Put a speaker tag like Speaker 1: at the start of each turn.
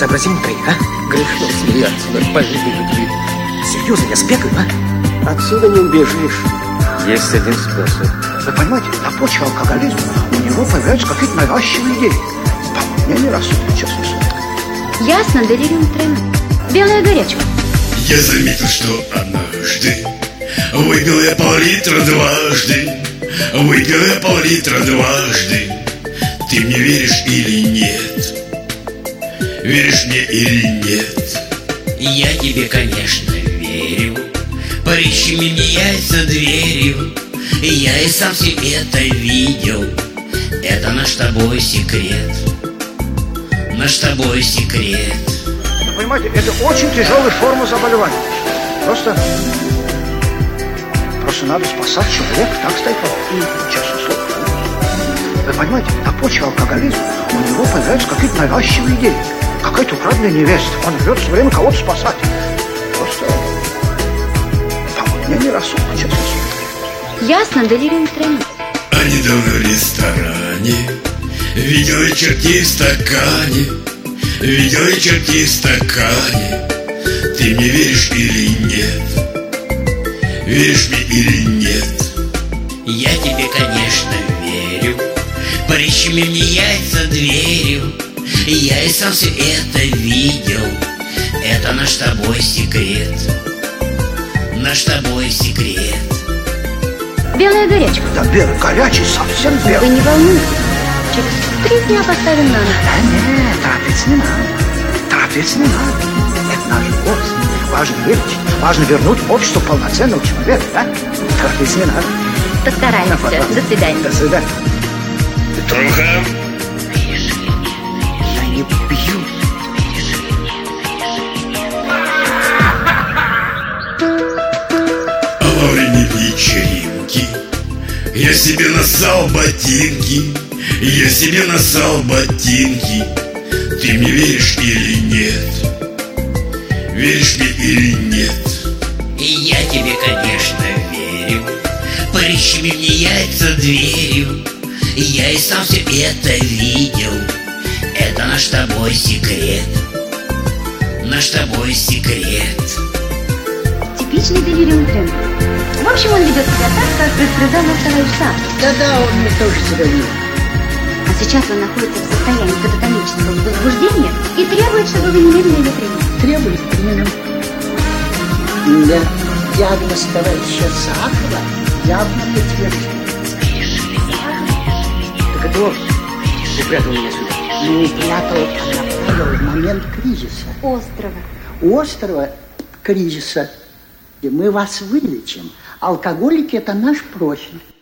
Speaker 1: сообразим на троих, а?
Speaker 2: Грешно смеяться над больными людьми.
Speaker 1: Серьезно, я сбегаю, а?
Speaker 2: Отсюда не убежишь.
Speaker 3: Есть один способ.
Speaker 4: Вы понимаете, на почве алкоголизма у него появляются какие-то навязчивые идеи. По мне не рассудка, честно слово.
Speaker 5: Ясно, делириум трема. Белая горячка.
Speaker 6: Я заметил, что однажды выпил я пол-литра дважды. Выпил я пол-литра дважды. Ты мне веришь или нет? Веришь мне или нет?
Speaker 7: Я тебе, конечно, верю. Прищеми мне яйца дверью. Я и сам все это видел. Это наш с тобой секрет. Наш с тобой секрет.
Speaker 4: Вы понимаете, это очень тяжелая форма заболевания. Просто надо спасать человека, так стоит вопрос, честно слово. Вы понимаете, на почве алкоголизма у него появляются какие-то навязчивые идеи. Какая-то украденная невеста. Он рвет все время кого-то спасать. Просто, по мне не рассудка, честно слово.
Speaker 5: Ясно, делириум трема.
Speaker 6: А недавно в ресторане видел я чертей в стакане. Видел я чертей в стакане. Ты мне веришь или нет? Веришь мне или нет?
Speaker 7: Я тебе, конечно, верю. Прищеми мне яйца дверью. Я и сам все это видел. Это наш с тобой секрет. Наш с тобой секрет.
Speaker 5: Белая горячка.
Speaker 4: Да белый, горячий, совсем
Speaker 5: Вы
Speaker 4: белый.
Speaker 5: не волнуйтесь. Через 3 дня поставим на ночь.
Speaker 4: Да нет, торопиться не надо. Торопиться не надо. Это наш гость. Важно вылечить. Важно вернуть обществу полноценного человека, да? Торопиться не надо.
Speaker 5: Постараемся. До свидания.
Speaker 4: До свидания.
Speaker 6: Труха.
Speaker 4: Я не пью.
Speaker 6: А во время вечеринки я себе нассал ботинки. Я себе нассал ботинки. Ты мне веришь или нет? Веришь мне или нет?
Speaker 7: Я тебе, конечно, верю. Прищеми мне яйца дверью. Я и сам все это видел. Это наш с тобой секрет. Наш с тобой секрет.
Speaker 5: Типичный делириум трема. В общем, он ведет себя так, как предсказал наш товарищ сам.
Speaker 2: Да-да, он мне тоже себя видел.
Speaker 5: А сейчас он находится в состоянии кататонического возбуждения и требует, чтобы вы немедленно его приняли.
Speaker 2: Требует примерно. Да, диагноз товарища Сахара явно подтвержден.
Speaker 1: Так это он упрятал меня сюда.
Speaker 2: Не упрятал, а направил в момент кризиса. Острого кризиса. И мы вас вылечим. Алкоголики – это наш профиль.